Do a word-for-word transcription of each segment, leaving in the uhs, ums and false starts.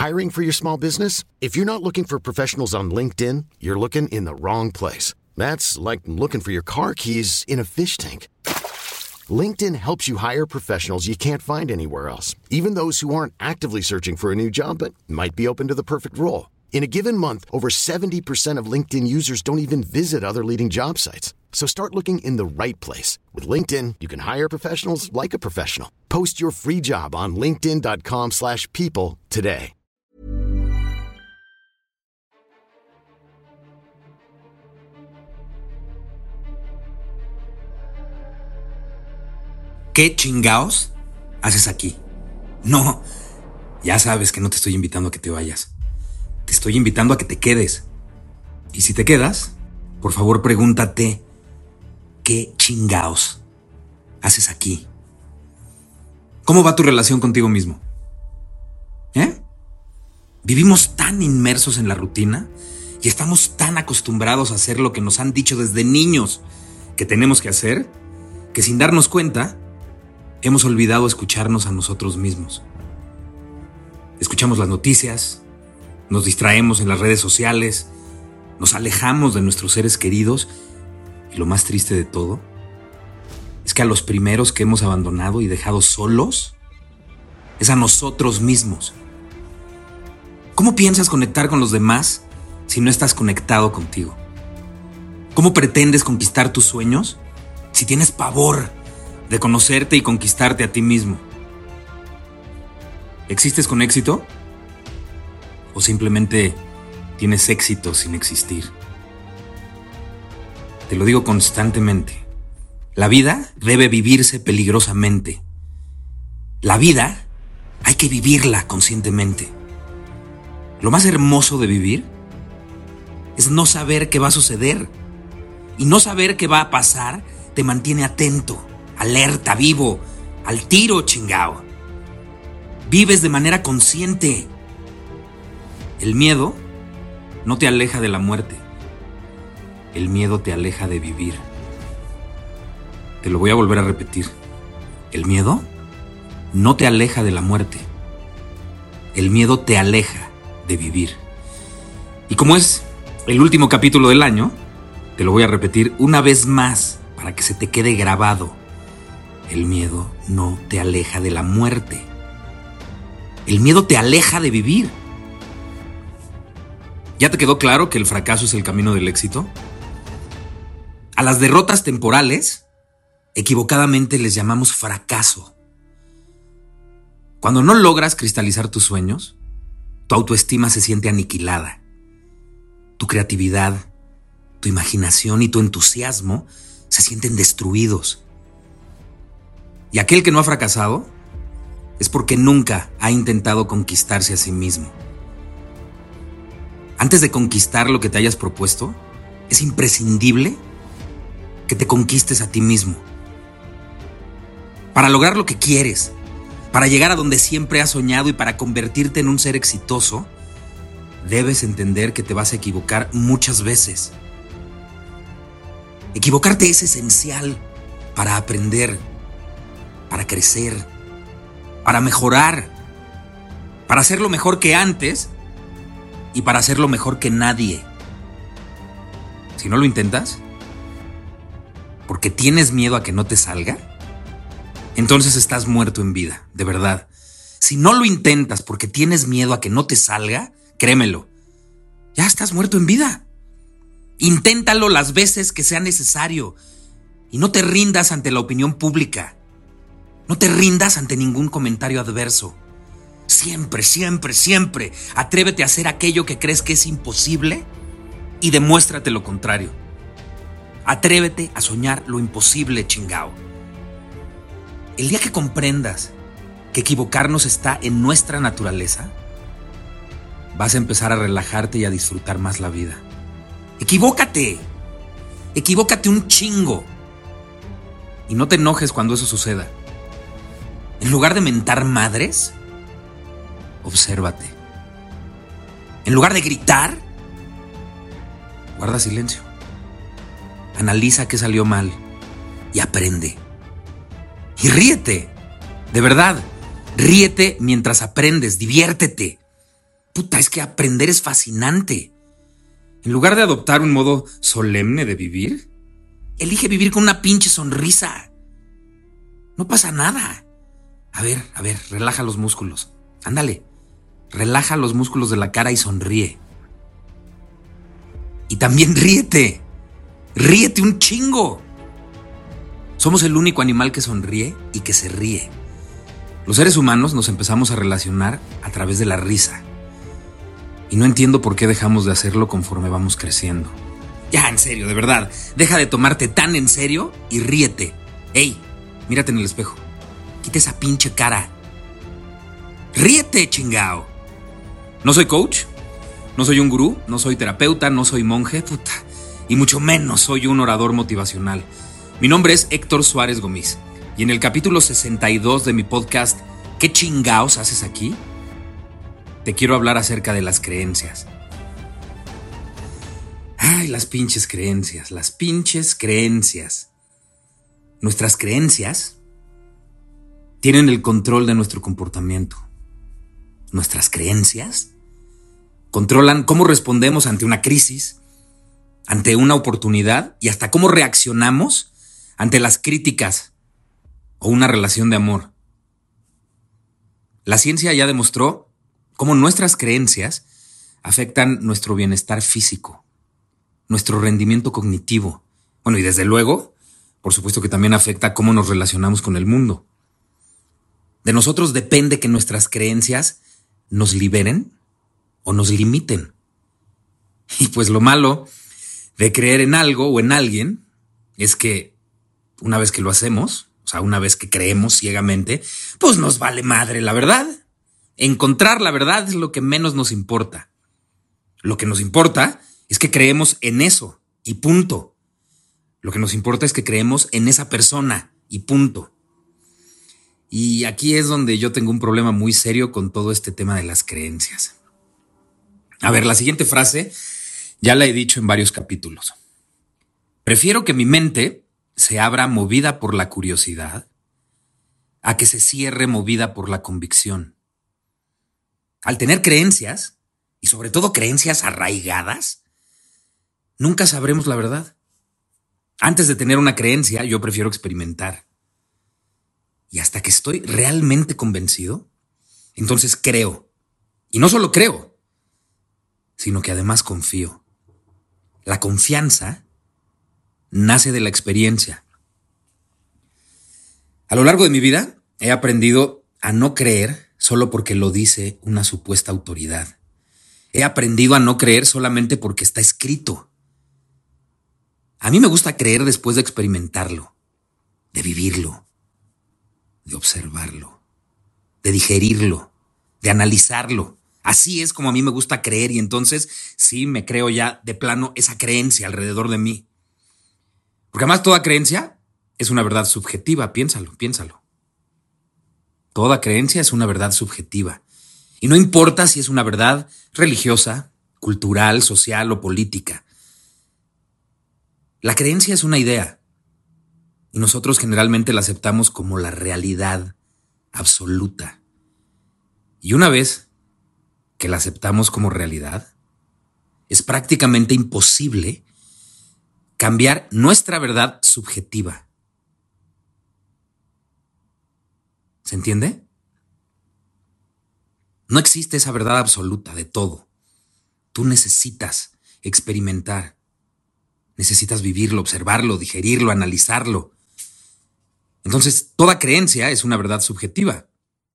Hiring for your small business? If you're not looking for professionals on LinkedIn, you're looking in the wrong place. That's like looking for your car keys in a fish tank. LinkedIn helps you hire professionals you can't find anywhere else, even those who aren't actively searching for a new job but might be open to the perfect role. In a given month, over seventy percent of LinkedIn users don't even visit other leading job sites. So start looking in the right place. With LinkedIn, you can hire professionals like a professional. Post your free job on linkedin dot com slash people today. ¿Qué chingaos haces aquí? No, ya sabes que no te estoy invitando a que te vayas. Te estoy invitando a que te quedes. Y si te quedas, por favor pregúntate, ¿qué chingaos haces aquí? ¿Cómo va tu relación contigo mismo? ¿Eh? Vivimos tan inmersos en la rutina y estamos tan acostumbrados a hacer lo que nos han dicho desde niños que tenemos que hacer, que sin darnos cuenta, hemos olvidado escucharnos a nosotros mismos. Escuchamos las noticias, nos distraemos en las redes sociales, nos alejamos de nuestros seres queridos y lo más triste de todo es que a los primeros que hemos abandonado y dejado solos es a nosotros mismos. ¿Cómo piensas conectar con los demás si no estás conectado contigo? ¿Cómo pretendes conquistar tus sueños si tienes pavor de conocerte y conquistarte a ti mismo? ¿Existes con éxito? ¿O simplemente tienes éxito sin existir? Te lo digo constantemente. La vida debe vivirse peligrosamente. La vida hay que vivirla conscientemente. Lo más hermoso de vivir es no saber qué va a suceder. Y no saber qué va a pasar te mantiene atento, alerta, vivo, al tiro, chingao. Vives de manera consciente. El miedo no te aleja de la muerte. El miedo te aleja de vivir. Te lo voy a volver a repetir. El miedo no te aleja de la muerte. El miedo te aleja de vivir. Y como es el último capítulo del año, te lo voy a repetir una vez más para que se te quede grabado. El miedo no te aleja de la muerte. El miedo te aleja de vivir. ¿Ya te quedó claro que el fracaso es el camino del éxito? A las derrotas temporales, equivocadamente les llamamos fracaso. Cuando no logras cristalizar tus sueños, tu autoestima se siente aniquilada. Tu creatividad, tu imaginación y tu entusiasmo se sienten destruidos. Y aquel que no ha fracasado es porque nunca ha intentado conquistarse a sí mismo. Antes de conquistar lo que te hayas propuesto, es imprescindible que te conquistes a ti mismo. Para lograr lo que quieres, para llegar a donde siempre has soñado y para convertirte en un ser exitoso, debes entender que te vas a equivocar muchas veces. Equivocarte es esencial para aprender, para crecer, para mejorar, para hacerlo mejor que antes y para hacerlo mejor que nadie. Si no lo intentas, porque tienes miedo a que no te salga, entonces estás muerto en vida, de verdad. Si no lo intentas porque tienes miedo a que no te salga, créemelo, ya estás muerto en vida. Inténtalo las veces que sea necesario y no te rindas ante la opinión pública. No te rindas ante ningún comentario adverso. Siempre, siempre, siempre atrévete a hacer aquello que crees que es imposible y demuéstrate lo contrario. Atrévete a soñar lo imposible, chingao. El día que comprendas que equivocarnos está en nuestra naturaleza, vas a empezar a relajarte y a disfrutar más la vida. Equivócate. Equivócate un chingo. Y no te enojes cuando eso suceda. En lugar de mentar madres, obsérvate. En lugar de gritar, guarda silencio. Analiza qué salió mal y aprende. Y ríete. De verdad, ríete mientras aprendes, diviértete. Puta, es que aprender es fascinante. En lugar de adoptar un modo solemne de vivir, elige vivir con una pinche sonrisa. No pasa nada. A ver, a ver, relaja los músculos. Ándale, relaja los músculos de la cara y sonríe. Y también ríete. Ríete un chingo. Somos el único animal que sonríe y que se ríe. Los seres humanos nos empezamos a relacionar a través de la risa. Y no entiendo por qué dejamos de hacerlo conforme vamos creciendo. Ya, en serio, de verdad. Deja de tomarte tan en serio y ríete. Ey, mírate en el espejo. Quita esa pinche cara. Ríete, chingao. No soy coach, no soy un gurú, no soy terapeuta, no soy monje, puta. Y mucho menos soy un orador motivacional. Mi nombre es Héctor Suárez Gómez. Y en el capítulo sesenta y dos de mi podcast, ¿qué chingaos haces aquí?, te quiero hablar acerca de las creencias. Ay, las pinches creencias, las pinches creencias. Nuestras creencias tienen el control de nuestro comportamiento. Nuestras creencias controlan cómo respondemos ante una crisis, ante una oportunidad y hasta cómo reaccionamos ante las críticas o una relación de amor. La ciencia ya demostró cómo nuestras creencias afectan nuestro bienestar físico, nuestro rendimiento cognitivo. Bueno, y desde luego, por supuesto que también afecta cómo nos relacionamos con el mundo. De nosotros depende que nuestras creencias nos liberen o nos limiten. Y pues lo malo de creer en algo o en alguien es que una vez que lo hacemos, o sea, una vez que creemos ciegamente, pues nos vale madre la verdad. Encontrar la verdad es lo que menos nos importa. Lo que nos importa es que creemos en eso y punto. Lo que nos importa es que creemos en esa persona y punto. Y aquí es donde yo tengo un problema muy serio con todo este tema de las creencias. A ver, la siguiente frase ya la he dicho en varios capítulos. Prefiero que mi mente se abra movida por la curiosidad a que se cierre movida por la convicción. Al tener creencias, y sobre todo creencias arraigadas, nunca sabremos la verdad. Antes de tener una creencia, yo prefiero experimentar. Y hasta que estoy realmente convencido, entonces creo. Y no solo creo, sino que además confío. La confianza nace de la experiencia. A lo largo de mi vida, he aprendido a no creer solo porque lo dice una supuesta autoridad. He aprendido a no creer solamente porque está escrito. A mí me gusta creer después de experimentarlo, de vivirlo, de observarlo, de digerirlo, de analizarlo. Así es como a mí me gusta creer y entonces sí me creo ya de plano esa creencia alrededor de mí. Porque además toda creencia es una verdad subjetiva, piénsalo, piénsalo. Toda creencia es una verdad subjetiva. Y no importa si es una verdad religiosa, cultural, social o política. La creencia es una idea. Y nosotros generalmente la aceptamos como la realidad absoluta. Y una vez que la aceptamos como realidad, es prácticamente imposible cambiar nuestra verdad subjetiva. ¿Se entiende? No existe esa verdad absoluta de todo. Tú necesitas experimentar. Necesitas vivirlo, observarlo, digerirlo, analizarlo. Entonces, toda creencia es una verdad subjetiva.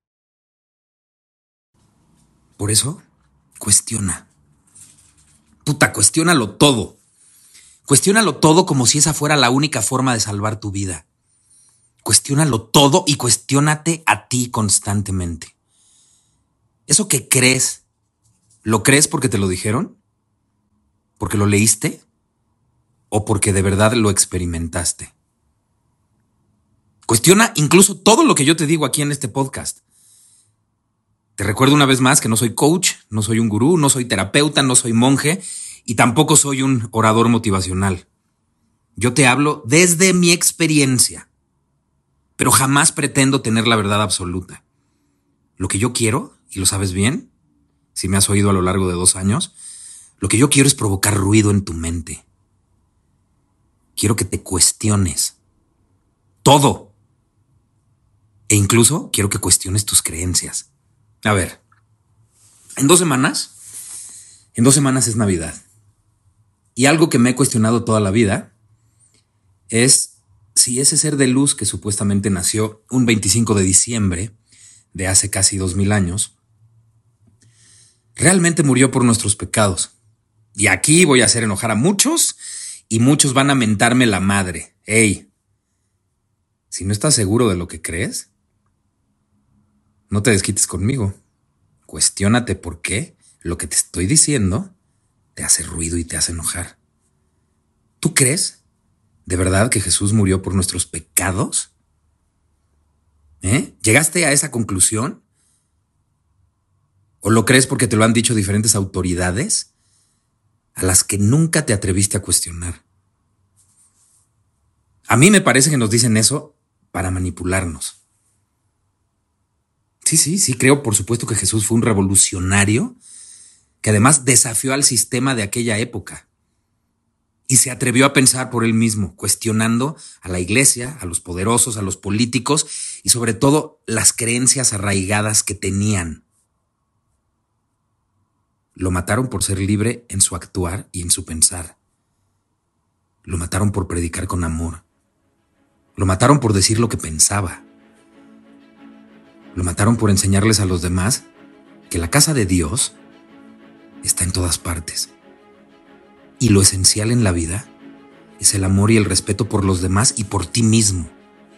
Por eso, cuestiona. Puta, cuestiónalo todo. Cuestiónalo todo como si esa fuera la única forma de salvar tu vida. Cuestiónalo todo y cuestiónate a ti constantemente. ¿Eso que crees, lo crees porque te lo dijeron? ¿Porque lo leíste? ¿O porque de verdad lo experimentaste? Cuestiona incluso todo lo que yo te digo aquí en este podcast. Te recuerdo una vez más que no soy coach, no soy un gurú, no soy terapeuta, no soy monje y tampoco soy un orador motivacional. Yo te hablo desde mi experiencia, pero jamás pretendo tener la verdad absoluta. Lo que yo quiero, y lo sabes bien, si me has oído a lo largo de dos años, lo que yo quiero es provocar ruido en tu mente. Quiero que te cuestiones todo. E incluso quiero que cuestiones tus creencias. A ver, en dos semanas, en dos semanas es Navidad. Y algo que me he cuestionado toda la vida es si ese ser de luz que supuestamente nació un veinticinco de diciembre de hace casi dos mil años, realmente murió por nuestros pecados. Y aquí voy a hacer enojar a muchos y muchos van a mentarme la madre. Ey, si no estás seguro de lo que crees, no te desquites conmigo. Cuestiónate por qué lo que te estoy diciendo te hace ruido y te hace enojar. ¿Tú crees de verdad que Jesús murió por nuestros pecados? ¿Eh? ¿Llegaste a esa conclusión? ¿O lo crees porque te lo han dicho diferentes autoridades a las que nunca te atreviste a cuestionar? A mí me parece que nos dicen eso para manipularnos. Sí, sí, sí, creo por supuesto que Jesús fue un revolucionario que además desafió al sistema de aquella época y se atrevió a pensar por él mismo, cuestionando a la iglesia, a los poderosos, a los políticos y sobre todo las creencias arraigadas que tenían. Lo mataron por ser libre en su actuar y en su pensar. Lo mataron por predicar con amor. Lo mataron por decir lo que pensaba. Lo mataron por enseñarles a los demás que la casa de Dios está en todas partes. Y lo esencial en la vida es el amor y el respeto por los demás y por ti mismo.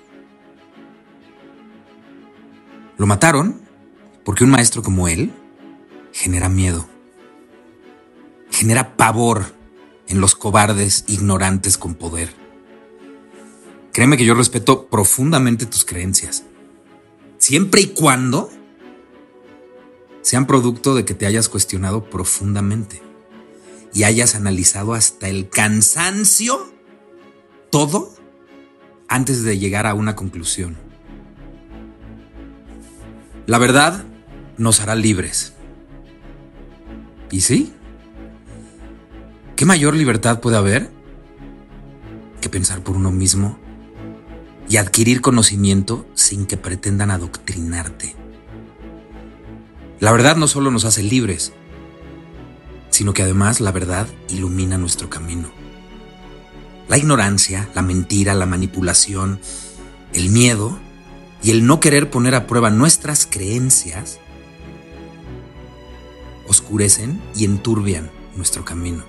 Lo mataron porque un maestro como él genera miedo, genera pavor en los cobardes ignorantes con poder. Créeme que yo respeto profundamente tus creencias, siempre y cuando sean producto de que te hayas cuestionado profundamente y hayas analizado hasta el cansancio todo antes de llegar a una conclusión. La verdad nos hará libres. ¿Y sí? ¿Qué mayor libertad puede haber que pensar por uno mismo y adquirir conocimiento sin que pretendan adoctrinarte? La verdad no solo nos hace libres, sino que además la verdad ilumina nuestro camino. La ignorancia, la mentira, la manipulación, el miedo y el no querer poner a prueba nuestras creencias oscurecen y enturbian nuestro camino.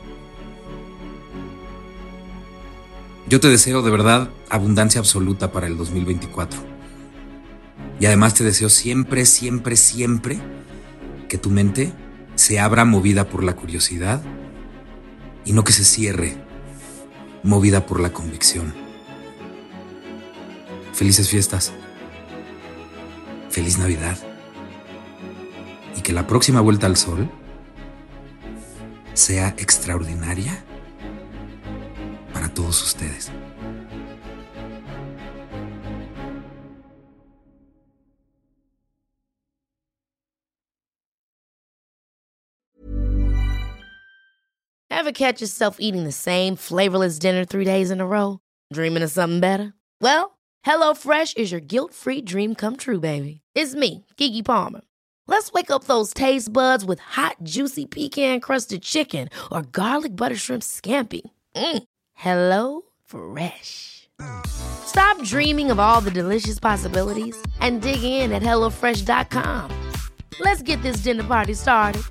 Yo te deseo de verdad abundancia absoluta para el dos mil veinticuatro. Y además te deseo siempre, siempre, siempre que tu mente se abra movida por la curiosidad y no que se cierre movida por la convicción. Felices fiestas. Feliz Navidad. Y que la próxima vuelta al sol sea extraordinaria para todos ustedes. Ever catch yourself eating the same flavorless dinner three days in a row? Dreaming of something better? Well, HelloFresh is your guilt-free dream come true, baby. It's me, Keke Palmer. Let's wake up those taste buds with hot, juicy pecan-crusted chicken or garlic butter shrimp scampi. Mm. Hello Fresh. Stop dreaming of all the delicious possibilities and dig in at hello fresh dot com. Let's get this dinner party started.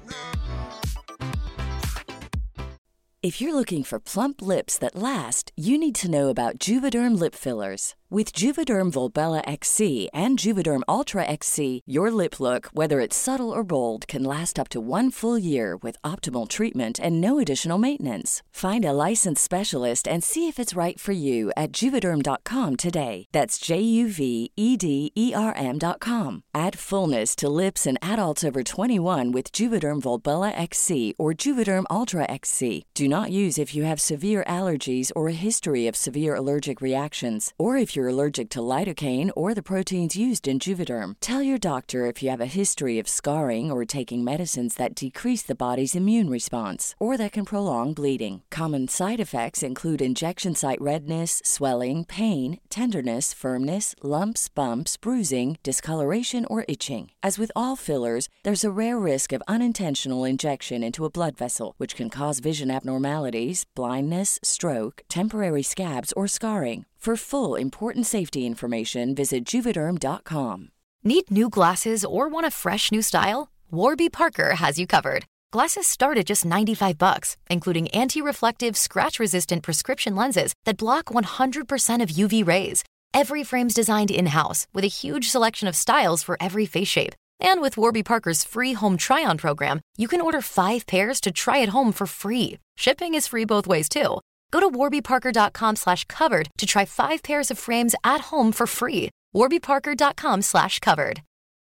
If you're looking for plump lips that last, you need to know about Juvederm lip fillers. With Juvederm Volbella X C and Juvederm Ultra X C, your lip look, whether it's subtle or bold, can last up to one full year with optimal treatment and no additional maintenance. Find a licensed specialist and see if it's right for you at Juvederm dot com today. That's J U V E D E R M dot com. Add fullness to lips in adults over twenty-one with Juvederm Volbella X C or Juvederm Ultra X C. Do not use if you have severe allergies or a history of severe allergic reactions, or if you're you're allergic to lidocaine or the proteins used in Juvederm. Tell your doctor if you have a history of scarring or taking medicines that decrease the body's immune response or that can prolong bleeding. Common side effects include injection site redness, swelling, pain, tenderness, firmness, lumps, bumps, bruising, discoloration, or itching. As with all fillers, there's a rare risk of unintentional injection into a blood vessel, which can cause vision abnormalities, blindness, stroke, temporary scabs, or scarring. For full, important safety information, visit Juvederm dot com. Need new glasses or want a fresh new style? Warby Parker has you covered. Glasses start at just ninety-five bucks, including anti-reflective, scratch-resistant prescription lenses that block one hundred percent of U V rays. Every frame's designed in-house with a huge selection of styles for every face shape. And with Warby Parker's free home try-on program, you can order five pairs to try at home for free. Shipping is free both ways, too. Go to warby parker dot com slash covered to try five pairs of frames at home for free. warby parker dot com slash covered.